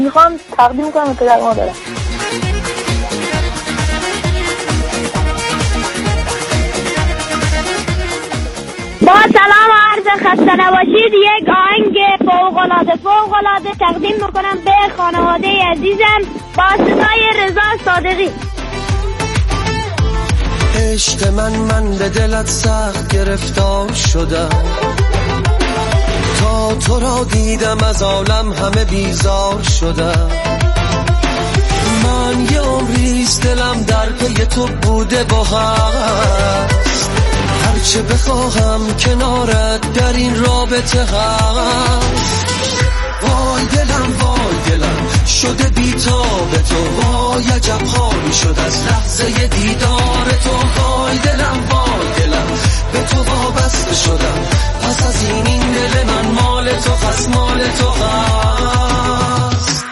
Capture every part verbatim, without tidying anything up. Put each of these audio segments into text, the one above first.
میخوام تقدیم کنم به پدر مادرم. با سلام عرض خسته نباشید. یک آهنگ فوق‌العاده فوق‌العاده تقدیم میکنم به خانواده عزیزم با صدای رضا صادقی. عشق من من به دلت سخت گرفتار شدم، تا تو را دیدم از عالم همه بیزار شدم. من یه عمریست دلم در پی تو بوده با هست، هرچه بخواهم کنارت در این رابطه هست. وای دلم وای دلم شده بی‌تاب تو، وای عجب حالی شد از لحظه دیدار تو. وای دلم وای دلم به تو وابسته شدم، پس از این این دل من مال تو خست، مال تو خست.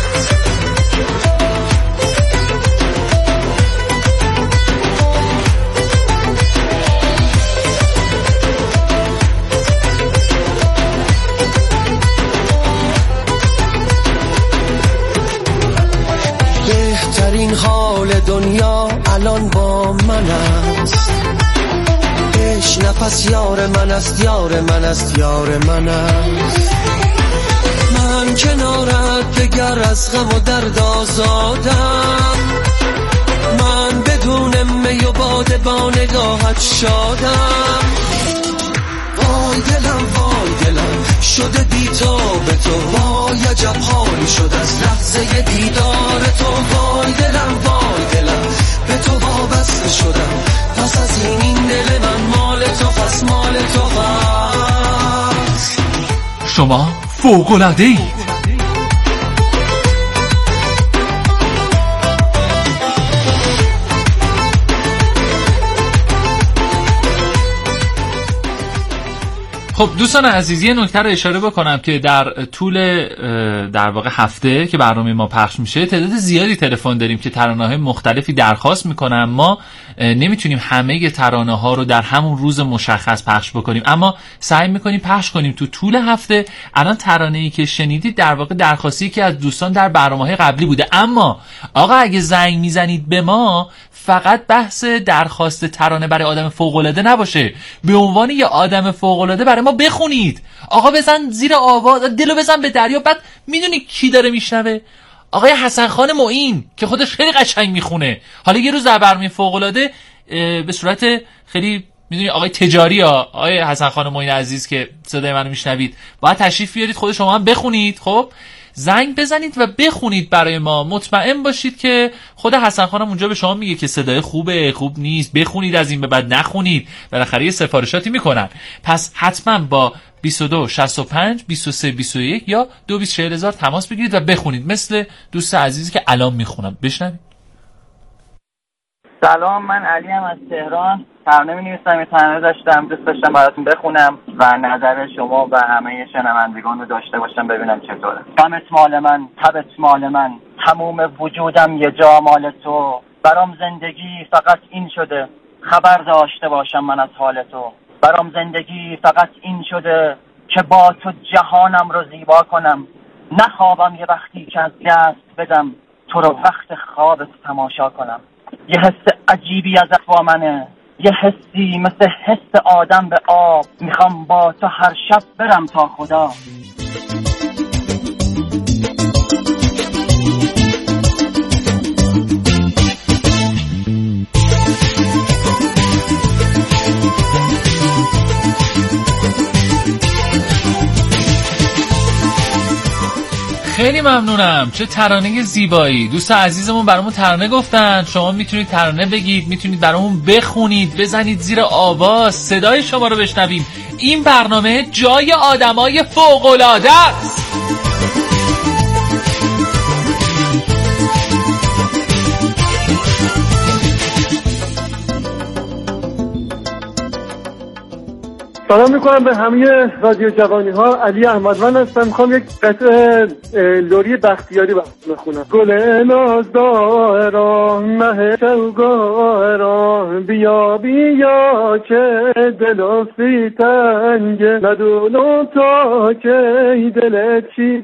بهترین حال دنیا الان با من است، عشق نفس یار من است، یار من است، یار من است. من کنارت دگر از غم و درد آزادم، من بدون می و باده با نگاهت شادم. وای دلم وای دلم شده بی‌تاب تو، وای عجب حالی شد از لحظه دیدار تو. وای دلم وای دلم به تو وابسته شدم، پس از این این دل من مال تو خست، مال تو خست. شما فوق‌العاده‌اید. خب دوستان عزیز، یه نکته رو اشاره بکنم که در طول در واقع هفته که برنامه ما پخش میشه تعداد زیادی تلفن داریم که ترانه‌های مختلفی درخواست میکنن. ما نمیتونیم همه ترانه‌ها رو در همون روز مشخص پخش بکنیم، اما سعی میکنیم پخش کنیم تو طول هفته. الان ترانه‌ای که شنیدید در واقع درخواستی که از دوستان در برنامه‌های قبلی بوده، اما آقا اگه زنگ میزنید به ما فقط بحث درخواست ترانه برای آدم فوق‌العاده نباشه، به عنوان یه آدم فوق‌العاده برای ما بخونید. آقا بزن زیر آواز، دلو بزن به دریا. بعد میدونی کی داره میشنوه؟ آقای حسن خان معین که خودش خیلی قشنگ میخونه. حالا یه روز در برنامه فوق‌العاده به صورت خیلی میدونی آقای تجاری ها، آقای حسن خان معین عزیز که صدای منو میشنوید، باید تشریف بیارید خود شما هم بخونید. خب زنگ بزنید و بخونید برای ما. مطمئن باشید که خود حسن خانم اونجا به شما میگه که صدای خوبه، خوب نیست، بخونید، از این به بعد نخونید. بالاخره یه سفارشاتی میکنن. پس حتما با بیست و دو شصت و پنج بیست و سه بیست و یک یا دو بیست چهل هزار تماس بگیرید و بخونید، مثل دوست عزیزی که الان میخونم. بشنوید. سلام، من علی ام از تهران. ترانه می‌نویسم، یه ترانه داشتم دوست داشتم براتون بخونم و نظر شما و همه شنوندگان رو داشته باشم ببینم چطوره. غمت مال من، تبت مال من، تموم وجودم یه جا مال تو. برام زندگی فقط این شده خبر داشته باشم من از حال تو. برام زندگی فقط این شده که با تو جهانم رو زیبا کنم. نخوابم یه وقتی که از دست بدم تو رو وقت خوابت تماشا کنم. یه حس عجیبی از با منه، یه حسی مثل حس آدم به آب. میخوام با تو هر شب برم تا خدا. خیلی ممنونم، چه ترانه زیبایی. دوست عزیزمون برامون ترانه گفتن، شما میتونید ترانه بگید، میتونید برامون بخونید، بزنید زیر آواز، صدای شما رو بشنویم. این برنامه جای آدمای فوق‌العاده است. سلام میکنم به همه رادیو جوانی ها. علی احمدوند هستم. میخوام یک قطعه لوری بختیاری بخونم. گل نازداران مه چوگاران بیا بیا که دل افتی تنگه ندونم تا که دلت چی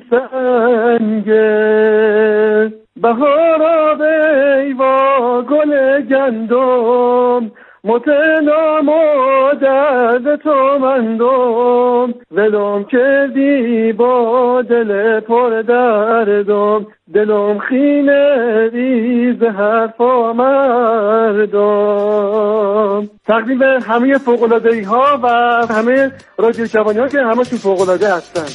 سنگه بهارا بیوا گل گندم متنام و درد تو مندم ولم کردی با دل پر دردم دلم خینه ریز حرفا مردم. تقدیم به همه فوق‌العاده‌ای ها و همه رادیو جوانی ها که همشون فوق‌العاده هستن.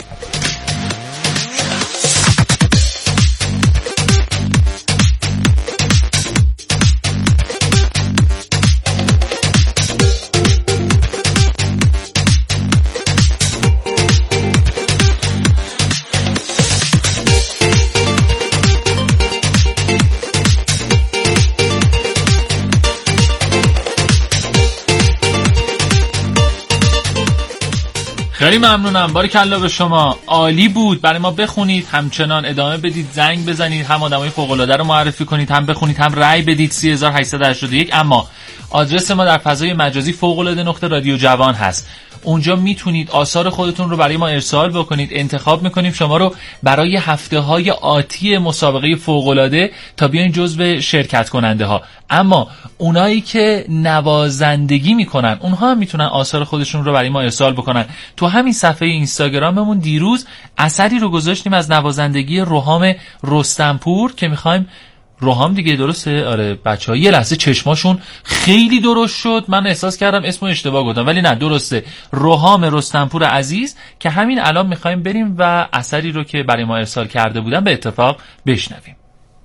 خیلی ممنونم، باریکلا به شما، عالی بود. برای ما بخونید، همچنان ادامه بدید، زنگ بزنید، هم آدمای فوق‌العاده رو معرفی کنید، هم بخونید، هم رأی بدید. سه هزار و هشتصد و هشتاد و یک. اما آدرس ما در فضای مجازی فوق‌العاده نقطه رادیو جوان هست. اونجا میتونید آثار خودتون رو برای ما ارسال بکنید. انتخاب میکنیم شما رو برای هفته‌های آتی مسابقه فوق‌العاده تا بیاین جزو شرکت کننده ها. اما اونایی که نوازندگی میکنن اونها هم میتونن آثار خودشون رو برای ما ارسال بکنن. تو همین صفحه اینستاگراممون دیروز اثری رو گذاشتیم از نوازندگی روحام رستمپور که میخوایم روحام دیگه، درسته؟ آره بچه‌ها یه لحظه چشماشون خیلی درشت شد، من احساس کردم اسمو اشتباه گفتم، ولی نه درسته، روحام رستمپور عزیز، که همین الان میخوایم بریم و اثری رو که برای ما ارسال کرده بودن به اتفاق بشنویم.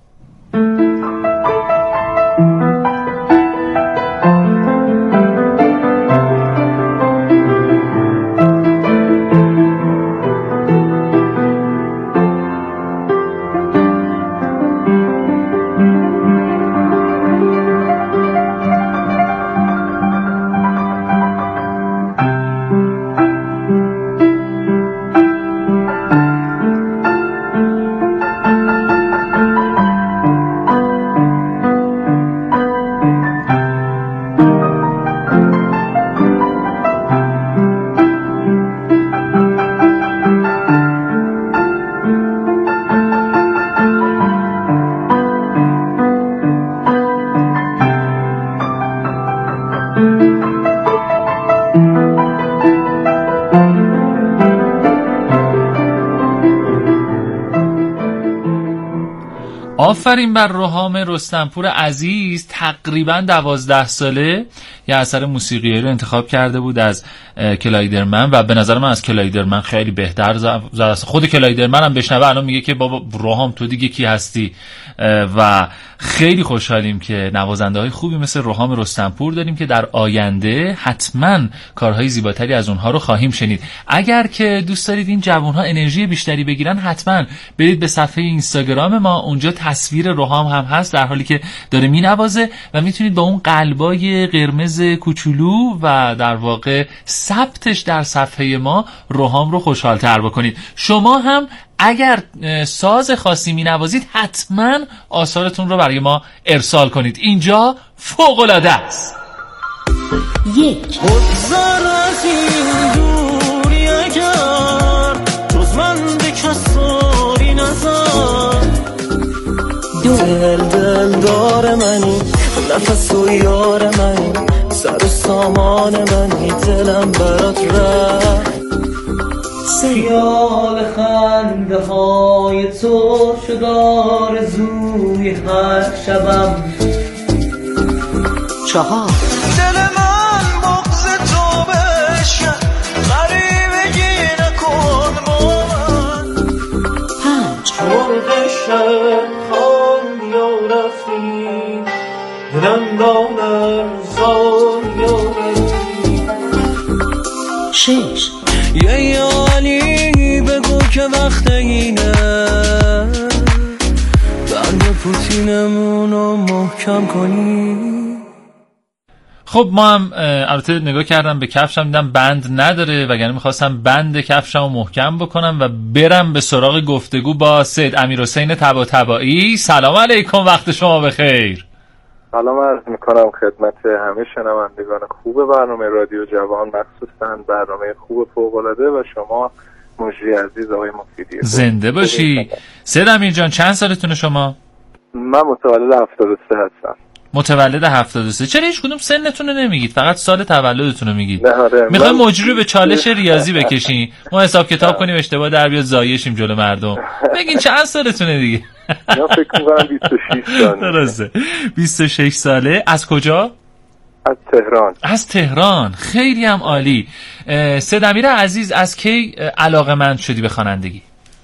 آفرین بر روحام رستمپور عزیز. تقریبا دوازده ساله یه اثر موسیقی رو انتخاب کرده بود از کلایدرمن و به نظر من از کلایدرمن خیلی بهتر زد. خود کلایدرمن هم بشنوه الان میگه که بابا روحام تو دیگه کی هستی. و خیلی خوشحالیم که نوازنده های خوبی مثل روحام رستمپور داریم که در آینده حتما کارهای زیباتری از اونها رو خواهیم شنید. اگر که دوست دارید این جوانها انرژی بیشتری بگیرن حتما برید به صفحه اینستاگرام ما، اونجا تصویر روحام هم هست در حالی که داره مینوازه و میتونید با اون قلبای قرمز کوچولو و در واقع ثبتش در صفحه ما روحام رو خوشحال‌تر بکنید. شما هم اگر ساز خاصی مینوازید حتما آثارتون رو برای ما ارسال کنید. اینجا فوق‌العاده است. یک بگذار از این دوری اگر جز من به کساری نزار دو دل دل دار منی نفس و یار منی سر و سامان منی دلم برات رفت سیال خنده های تو شد آرزوی هر شبم. چهار دل من بغض تو بشکن غریبگی نکن با من. پنج مرغ شب خان یا رفتی دلم را نرزان یا رفتی. شش یه یالی بگو که وقت اینه بند پوتینمونو محکم کنی. خب ما هم البته نگاه کردم به کفشم دیدم بند نداره، وگرنه میخواستم بند کفشمو محکم بکنم و برم به سراغ گفتگو با سید امیرحسین طباطبایی. سلام علیکم، وقت شما بخیر. سلام عرض میکنم خدمت همه شنوندگان خوب برنامه رادیو جوان، مخصوصا برنامه خوب فوق‌العاده و شما مجری عزیز آقای مفیدی. زنده باشی. سید امیر جان چند سالتونه شما؟ من متولد هفتاد و سه هستم. متولد هفتاد و سه. چرا هیچ کدوم سنتون رو نمیگید، فقط سال تولدتون رو میگید؟ میخوایم من... مجری رو به چالش ریاضی بکشین، ما حساب کتاب کنیم اشتباه در بیاد زایشیم جلو مردم. بگین چند سالتونه دیگه؟ من فکر می‌کنم بیست و شش ساله. درسته. بیست و شش ساله. از کجا؟ از تهران. از تهران. خیلی هم عالی. سید امیر عزیز از کی علاقه‌مند شدی به خوانندگی؟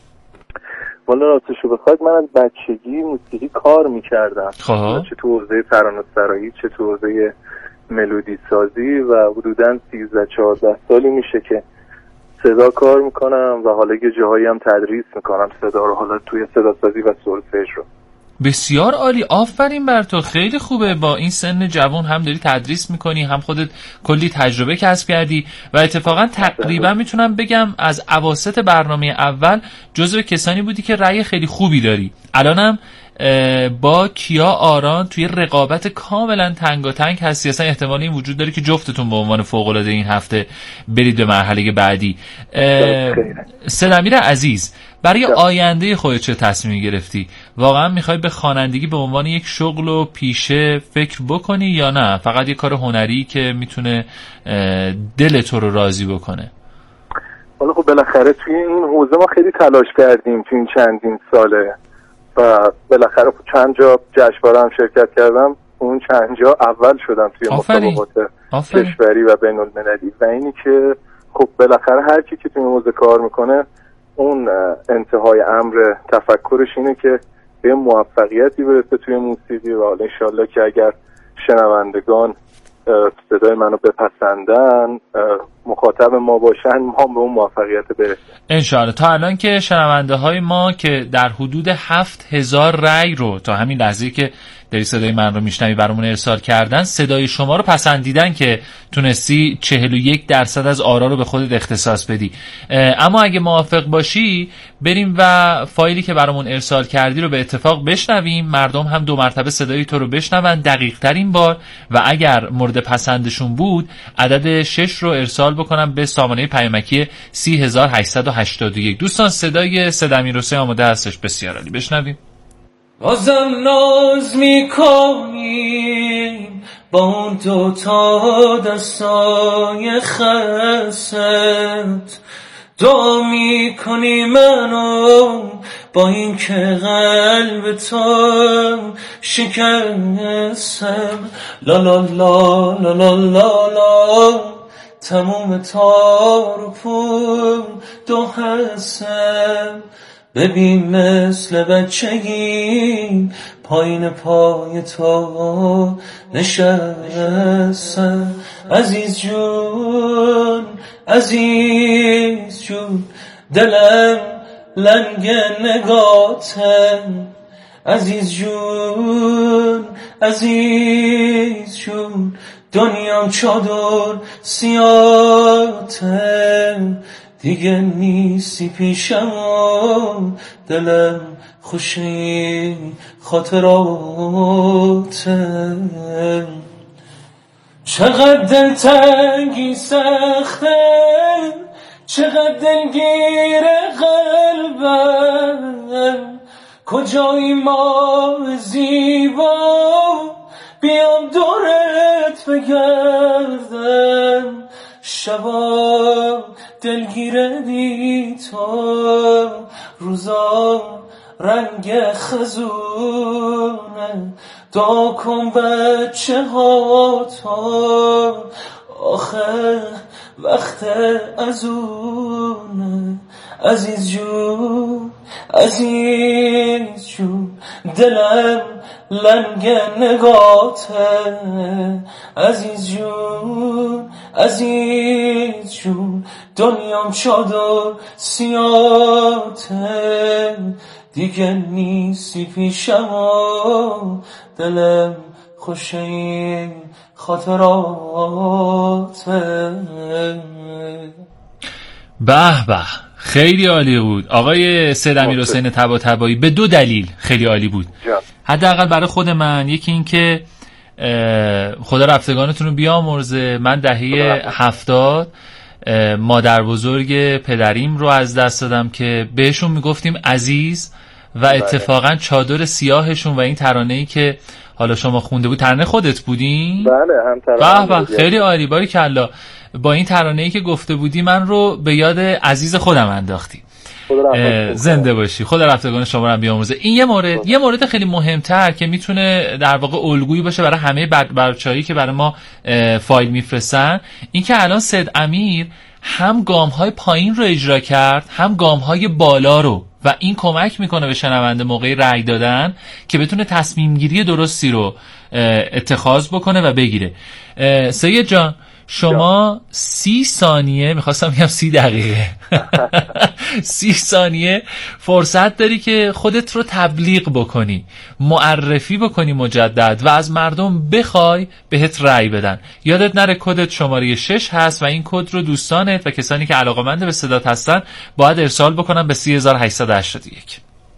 والا راستشو بخواید من از بچگی موسیقی کار میکردم، چه تو حوزه ترانه‌سرایی چه تو حوزه ملودی سازی و حدوداً سیزده چهارده سالی میشه که صدا کار میکنم و حالا یه جاهایی هم تدریس میکنم صدا رو، حالا توی صدا سازی و سولفژ رو. بسیار عالی، آفرین بر تو، خیلی خوبه. با این سن جوان هم داری تدریس میکنی، هم خودت کلی تجربه کسب کردی و اتفاقا تقریبا میتونم بگم از اواسط برنامه اول جزو کسانی بودی که رأی خیلی خوبی داری. الانم با کیا آران توی رقابت کاملا تنگاتنگ هستی، اصلا احتمال این وجود داره که جفتتون به عنوان فوق‌العاده این هفته برید به مرحله بعدی. سید امیر عزیز، برای آینده خودت چه تصمیمی گرفتی؟ واقعا میخوای به خوانندگی به عنوان یک شغل و پیشه فکر بکنی یا نه فقط یک کار هنری که میتونه دل تو رو راضی بکنه؟ حالا خب بالاخره توی این حوزه ما خیلی تلاش کردیم توی این چندین ساله و بالاخره چند جا جشنواره هم شرکت کردم، اون چند جا اول شدم توی مسابقات کشوری و بین المللی و اینی که خب بالاخره هر کی که توی این حوزه کار میکنه اون انتهای امر تفکرش اینه که به موفقیتی برسه توی موسیقی و حالا انشالله که اگر شنوندگان صدای منو بپسندن، مخاطب ما باشن، ما به اون موفقیت برسیم انشالله. تا الان که شنونده های ما که در حدود هفت هزار رای رو تا همین لحظه که داری صدای من رو میشنوی برامون ارسال کردن، صدای شما رو پسندیدن که تونستی چهل و یک درصد از آرا رو به خودت اختصاص بدی. اما اگه موافق باشی بریم و فایلی که برامون ارسال کردی رو به اتفاق بشنویم، مردم هم دو مرتبه صدای تو رو بشنون دقیق ترین بار و اگر مورد پسندشون بود عدد شش رو ارسال بکنم به سامانه پیامکی سی هزار و هشتصد و هشتاد و یک. دوستان صدای سید امیرحسین آماده هستش، بسیار عالی، بشنویم. بازم ناز میکنیم با اون دوتا دستای خست، دعا میکنی منو با این که قلب تو شکستم. لا لا لا لا لا لا لا تموم تار و پول دو هستم. ببین مثل بچگی پایین پای تو نشستم. عزیز جون عزیز جون دلم لنگ نگاتم. عزیز جون عزیز جون دنیام چادر سیاتم. دیگه نیستی پیشم و دلم خوشی خاطراتم. چقدر دلتنگی سخته، چقدر دلگیر قلبم، کجایی ما زیبا بیام دورت بگردم. شبا دلگیره بی تو، روزا رنگ خزونه، دعا کن بچه ها تو، آخه وقت ازونه. عزیز جون عزیز جون دلم لنگ نگاته. عزیز جون عزیز جون دنیام چادر سیاته. دیگه نیستی پیشم و دلم خوش این خاطرات. به به خیلی عالی بود آقای سید امیرحسین طباطبایی. به دو دلیل خیلی عالی بود. حداقل برای خود من، یکی این که خدا رفتگانتون رو بیامرزه، من دهه هفتاد مادر بزرگ پدریم رو از دست دادم که بهشون میگفتیم عزیز، و اتفاقا چادر سیاهشون و این ترانه‌ای که حالا شما خونده بود، ترانه خودت بودین؟ بله هم ترانه. به به خیلی عالی، باریکلا. با این ترانه‌ای که گفته بودی من رو به یاد عزیز خودم انداختی. زنده باشی، خدا رفتگان شما رو هم بیامرزه. این یه مورد. یه مورد خیلی مهمتر که میتونه در واقع الگویی باشه برای همه بچه‌هایی که برای ما فایل میفرستن، این که الان سید امیر هم گام‌های پایین رو اجرا کرد، هم گام‌های بالا رو، و این کمک میکنه به شنونده موقعی رأی دادن که بتونه تصمیم گیری درستی رو اتخاذ بکنه و بگیره. سید جان شما سی ثانیه، میخواستم بگم سی دقیقه سی ثانیه فرصت داری که خودت رو تبلیغ بکنی، معرفی بکنی مجدد، و از مردم بخوای بهت رأی بدن. یادت نره کدت شماره شش هست و این کد رو دوستانت و کسانی که علاقه‌مند به صدات هستن باید ارسال بکنن به سی هزار و هشتصد و هشتاد و یک.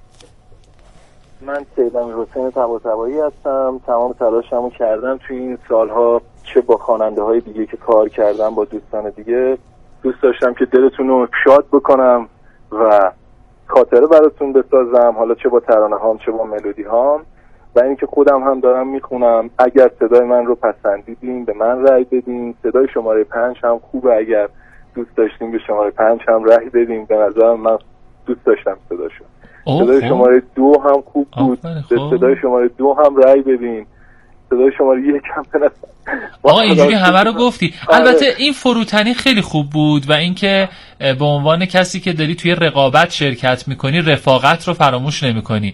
من سید امیرحسین طباطبایی هستم. تمام تلاشمو کردم توی این سالها، چه با خواننده های دیگه که کار کردم، با دوستان دیگه. دوست داشتم که دلتون رو شاد بکنم و خاطره براتون بسازم، حالا چه با ترانه هام چه با ملودی هام، و اینکه خودم هم دارم میخونم. اگر صدای من رو پسندیدین به من رأی بدین. صدای شماره پنج هم خوبه، اگر دوست داشتین به شماره پنج هم رأی بدین. به نظرم من دوست داشتم صداشو. صدای شماره دو هم خوب بود، به صدای شماره دو هم رأی بدین. صدای شماره یک هم به آقا اینجوری همه رو گفتی. البته این فروتنی خیلی خوب بود، و اینکه به عنوان کسی که داری توی رقابت شرکت میکنی رفاقت رو فراموش نمیکنی.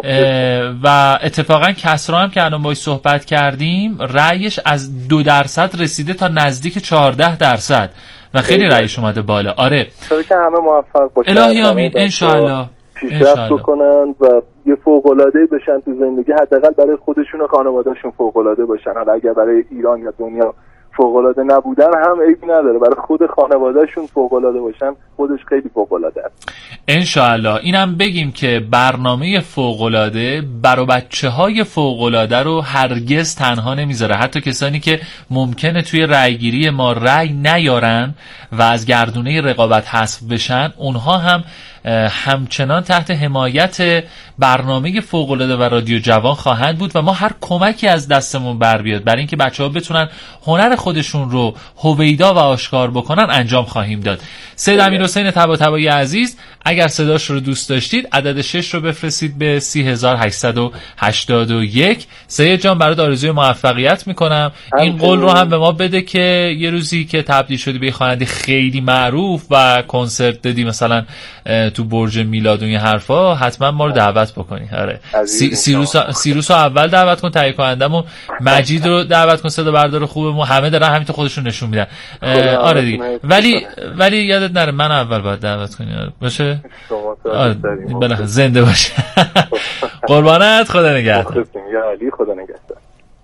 و اتفاقا کسرا هم که الان باهاش صحبت کردیم رأیش از دو درصد رسیده تا نزدیک چهارده درصد و خیلی رأیش اومده بالا. آره که همه موفق باشن، الهی آمین، انشاءالله پیشرفت بکنن و یه فوق‌العاده بشن تو زندگی. حداقل برای خودشون و خانواده‌شون فوق‌العاده باشن. حالا اگر برای ایران یا دنیا فوق‌العاده نبودن هم عیبی نداره، برای خود خانواده‌شون فوق‌العاده باشن خودش خیلی فوق‌العاده است. انشاءالله. اینم بگیم که برنامه فوق‌العاده برای بچه‌های فوق‌العاده رو هرگز تنها نمیذاره. حتی کسانی که ممکنه توی رأیگیری ما رأی نیارن و از گردونه رقابت حذف بشن، اونها هم همچنان تحت حمایت برنامه فوق‌العاده و رادیو جوان خواهند بود و ما هر کمکی از دستمون بر بیاد برای اینکه بچه‌ها بتونن هنر خودشون رو هویدا و آشکار بکنن انجام خواهیم داد. سید امیرحسین طباطبایی عزیز، اگر صداش رو دوست داشتید عدد شش رو بفرستید به سی هزار و هشتصد و هشتاد و یک. سید جان برات آرزوی موفقیت میکنم. این قول رو هم به ما بده که یه روزی که تبدیل شدی به خواننده خیلی معروف و کنسرت دادی مثلا تو برج میلاد و این حرفا، حتما ما رو دعوت بکنی. آره سی، سیروس سیروس رو اول دعوت کن، تهیه کنندمون مجید رو دعوت کن، صدا بردار خوبمون همه دارن همینطور خودشون نشون میدن. آره دیگه، ولی ولی یادت نره من اول باید دعوت کنی. آره باشه. آره بالاخره زنده باشه. قربانت، خدا نگهدار. یا علی، خدا نگهدار.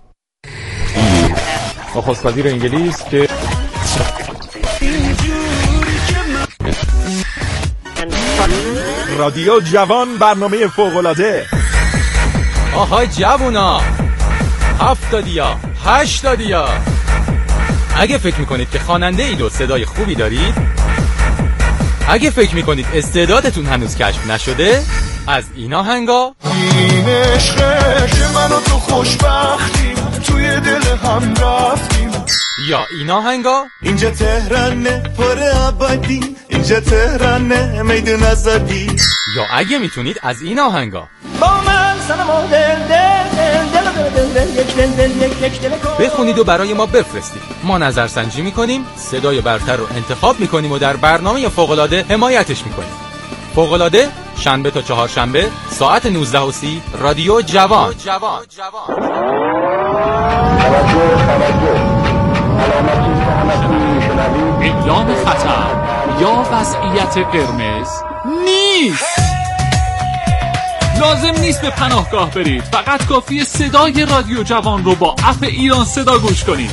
نخست وزیر انگلیس که رادیو جوان برنامه فوق‌العاده. آهای جوونا، هفتادیا، هشتادیا، اگه فکر میکنید که خواننده اید و صدای خوبی دارید، اگه فکر میکنید استعدادتون هنوز کشف نشده، از این آهنگا این عشقه که من و تو خوشبختیم توی دل هم رفتیم، یا این آهنگا اینجا تهرانه پر آبادی، اینجا تهرانه میدون آزادی، یا اگه میتونید از این آهنگا با من سنم دل دل دل دل دل یک دل دل یک یک دل بخونید و برای ما بفرستید. ما نظرسنجی میکنیم، صدای برتر رو انتخاب میکنیم و در برنامه فوق‌العاده حمایتش میکنیم. فوق‌العاده شنبه تا چهارشنبه ساعت نوزده و سی رادیو جوان. اعلام خطر یا وضعیت قرمز نیست. لازم نیست به پناهگاه برید، فقط کافیه صدای رادیو جوان رو با اپ ایران صدا گوش کنید.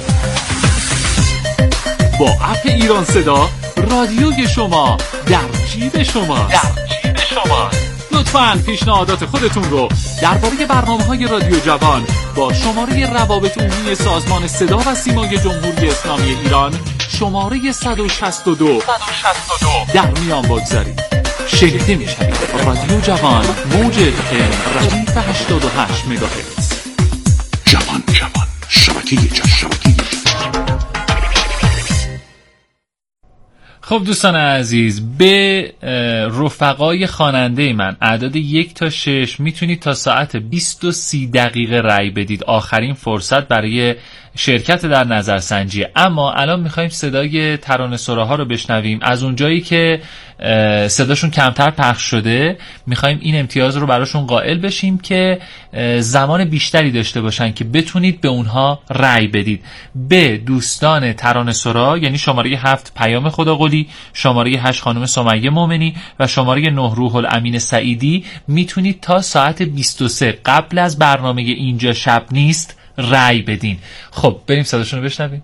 با اپ ایران صدا رادیوی شما در جیب شما در جیب شما. لطفاً پیشنهادات خودتون رو درباره برنامه‌های رادیو جوان با شماره روابط عمومی سازمان صدا و سیمای جمهوری اسلامی ایران شماره صد و شصت و دو در میان بگذارید. شنیده میشوید. رادیو جوان موج اف ام ردیف هشتاد و هشت مگاهرتز. جوان جوان شبکه جشنواره. خب دوستان عزیز، به رفقای خواننده من اعداد یک تا شش میتونید تا ساعت بیست و سی دقیقه رأی بدید. آخرین فرصت برای شرکت در نظرسنجی. اما الان میخوایم صدای ترانه‌سراها رو بشنویم. از اونجایی که صداشون کمتر پخش شده میخوایم این امتیاز رو براشون قائل بشیم که زمان بیشتری داشته باشن که بتونید به اونها رأی بدید. به دوستان ترانه‌سرا یعنی شماره هفت پیام خداقلی، شماره هشت خانم سمیه مومنی و شماره نه روح الامین سعیدی میتونید تا ساعت بیست و سه قبل از برنامه اینجا شب نیست رأی بدین. خب بریم صداشون رو بشنویم.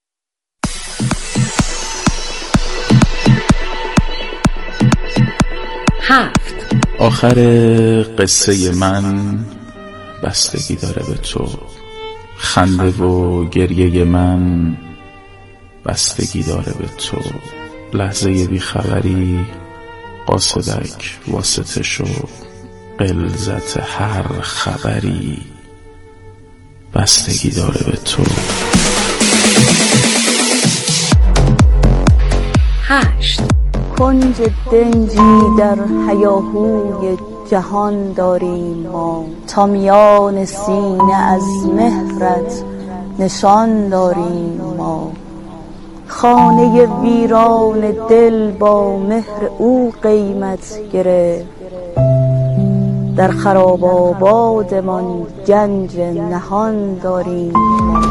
هفت. آخر قصه من بستگی داره به تو، خنده و گریه من بستگی داره به تو، لحظه بیخبری قاصدک واسطه شو، غلظت هر خبری بستگی داره به تو. هشت. کنج دنجی در هیاهوی جهان داریم ما، تا میان سینه از مهرت نشان داریم ما. خانه ویران دل با مهر او قیمت گرفت، در خراب آبادمان گنج نهان داریم ما.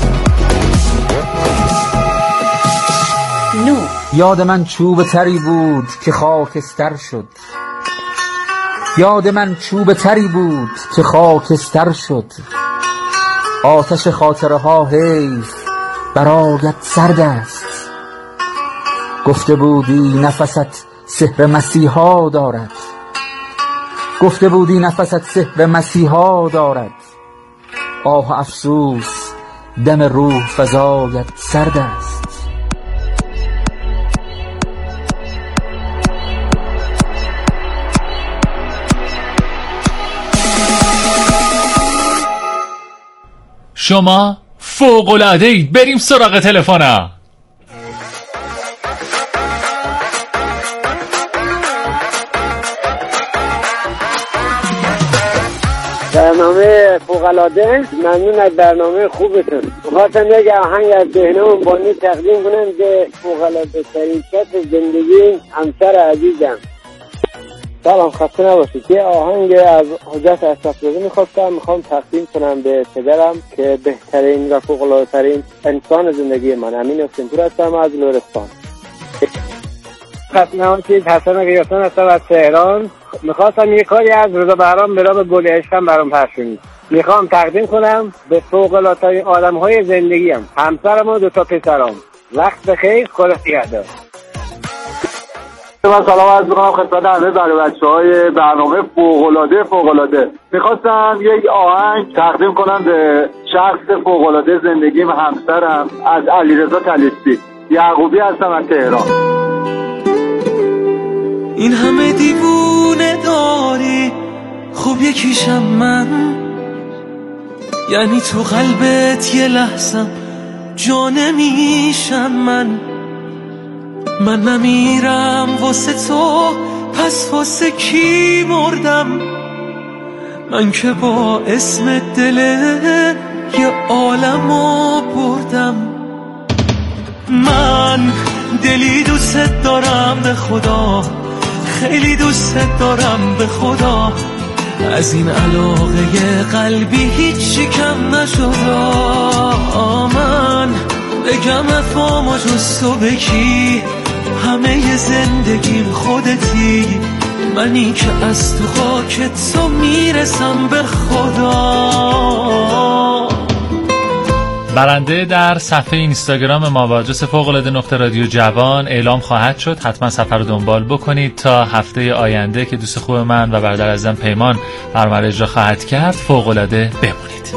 نو. یاد من چوب تری بود که خاکستر شد، یاد من چوب تری بود که خاکستر شد. آتش خاطره ها حیف برایت سرد است، گفته بودی نفست سحر مسیحا دارد، گفته بودی نفست سحر مسیحا دارد. آه و افسوس دم روح فضایت سرد است. شما فوق‌العاده اید. بریم سراغ تلفن. برنامه فوق‌العاده، ممنون از برنامه خوبتون. خواستم یک آهنگ از بهنام بانی تقدیم کنم که فوق‌العاده ترین کس زندگی همسر عزیزم. سلام، خسته نباشید. یه آهنگ از حجت اشرف‌زاده میخواستم میخوام تقدیم کنم به پدرم که بهترین و فوق‌العاده ترین انسان زندگی من. امین حسین‌پور هستم از لرستان. خسته نباشید. حسن قیاسان هستم از تهران. میخواستم یه کاری از رضا بهرام به نام گل عشقم برام پخش کنید. میخوام تقدیم کنم به فوق‌العاده ترین آدم‌های زندگیم، همسرم و دو تا پسرام. وقت بخیر، خدا نگهدار. من سلام عرض می‌کنم خدمت همه بچه‌های برنامه فوق‌العاده فوق‌العاده. می‌خواستم یک آهنگ تقدیم کنم به شخص فوق‌العاده زندگیم، همسرم، از علیرضا طلیسچی. یعقوبی هستم از تهران. این همه دیوونه داری، خوب یکیشم من، یعنی تو قلبت یه لحظم جا نمیشم من. من نمیرم واسه تو، پس واسه کی مردم؟ من که با اسم دل یه عالمو بردم. من دلی دوست دارم به خدا، خیلی دوست دارم به خدا. از این علاقه قلبی هیچی کم نشد. من بگم افام و جز تو بکی، همه ی زندگیم خودتی. منی که از تو خاک تو میرسم به خدا. برنده در صفحه اینستاگرام ما با آدرس فوق‌العاده نقطه رادیو جوان اعلام خواهد شد. حتما سفر رو دنبال بکنید تا هفته آینده که دوست خوب من و برادر عزیزم پیمان برنامه رو اجرا خواهد کرد. فوق‌العاده بمونید.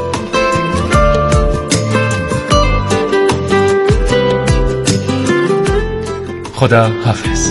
خدا حافظ.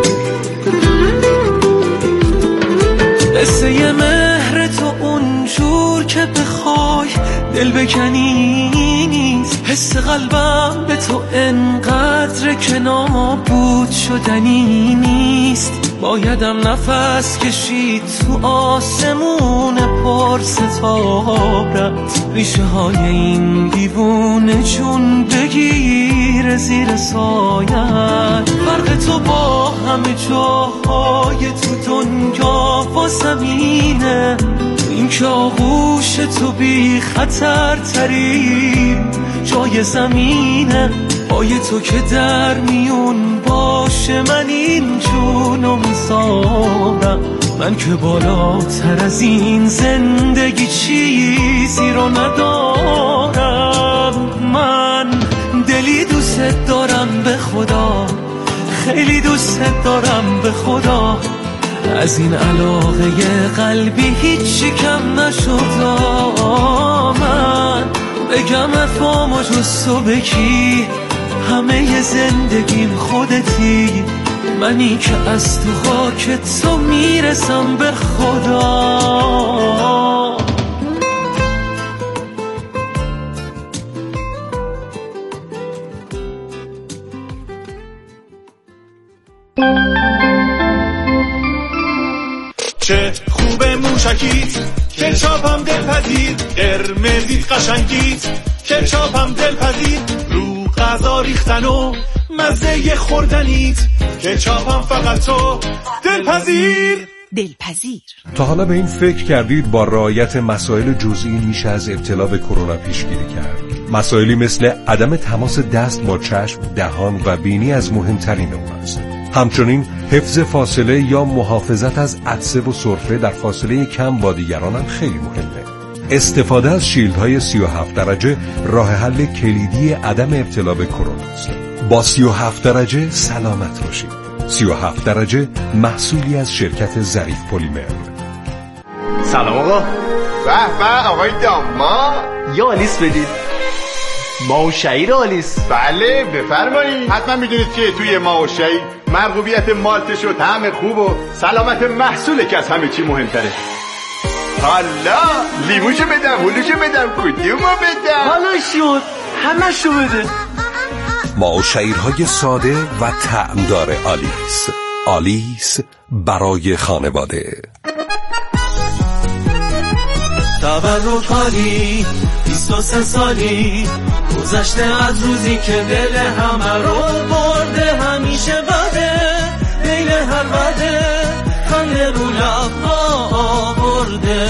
قصه مهر تو اونجور که بخوای دل بکنی نیست، حس قلبم به تو انقدر که نابود شدنی نیست. بایدم نفس کشید تو آسمون پر ستارت، ریشه های این دیوونه چون بگیر زیر سایت. فرق تو با همه جاهای تو دنیا و زمینه، این که آغوش تو بی خطر ترین جای زمینه. پای تو که در میون باشه من این جونو میذارم، من که بالاتر از این زندگی چیزی رو ندارم. من دلی دوست دارم به خدا، خیلی دوست دارم به خدا، از این علاقه قلبی هیچی کم نشد. من بگم افام و جز تو بکی، همه زندگیم خودتی، منی که از تو خاک تو میرسم به خدا. چه خوبه موشکیت، کچاپم دلپذیر، قرمزیت قشنگیت، کچاپم دلپذیر، رو غذا ریختن و مزه خوردنیت، کچاپم فقط تو دلپذیر. دلپذیر. تا حالا به این فکر کردید با رعایت مسائل جزئی میشه از ابتلا به کرونا پیشگیری کرد؟ مسائلی مثل عدم تماس دست با چشم، دهان و بینی از مهمترین اون است. همچنین حفظ فاصله یا محافظت از عطسه و سرفه در فاصله کم با دیگران هم خیلی مهمه. استفاده از شیلدهای سی و هفت درجه راه حل کلیدی عدم ابتلا به کرونا است. با سی و هفت درجه سلامت باشید. سی و هفت درجه محصولی از شرکت ظریف پلیمر. سلام آقا. به به آقای داماد، یه آلیس بدید. ماهو شعیر آلیس. بله بفرمایید. حتما میدونید که توی ماهو شعیر مرغوبیت مالتش و طعم خوب و سلامت محصوله که از همه چی مهمتره. حالا لیموشو بدم، هلوشو بدم، کدومو بدم؟ حالا شد همه شو بده. ماهو شعیرهای ساده و طعمدار آلیس. آلیس برای خانواده. تبرک حالی بیست و سه سالی گذشته از روزی که دل همه رو برده، همیشه بده دیل هر بده، خنده رو لب آورده.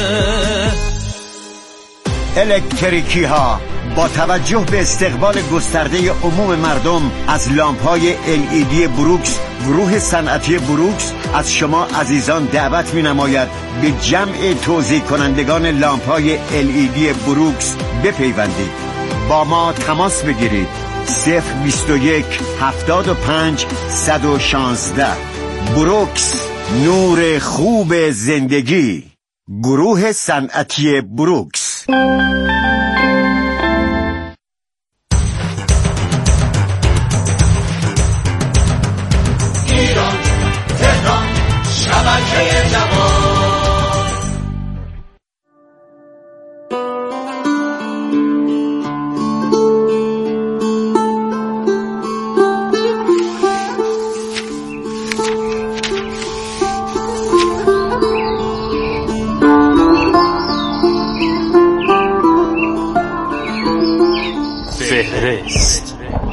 الکتریکی ها با توجه به استقبال گسترده عموم مردم از لامپ‌های ال ای دی بروکس، گروه صنعتی بروکس از شما عزیزان دعوت می‌نماید به جمع توزیع کنندگان لامپ‌های ال ای دی بروکس بپیوندید. با ما تماس بگیرید. صفر بیست و یک هفتاد و پنج صد و شانزده. بروکس، نور خوب زندگی. گروه صنعتی بروکس. ایران، تهران، شبکه جوان. فهرست.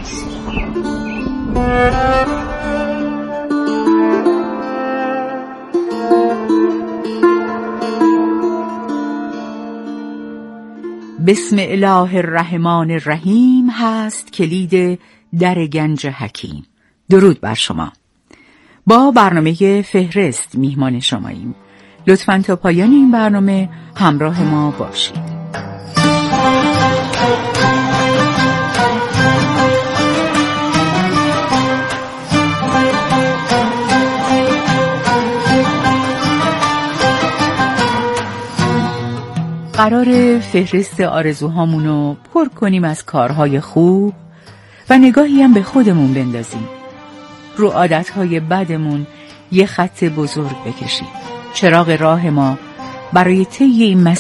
بسم الله الرحمن الرحیم هست کلید در گنج حکیم. درود بر شما. با برنامه فهرست میهمان شماییم. لطفاً تا پایان این برنامه همراه ما باشید. قرار فهرست آرزوهامونو پر کنیم از کارهای خوب و نگاهی هم به خودمون بندازیم. رو عادتهای بدمون یه خط بزرگ بکشیم. چراغ راه ما برای طی این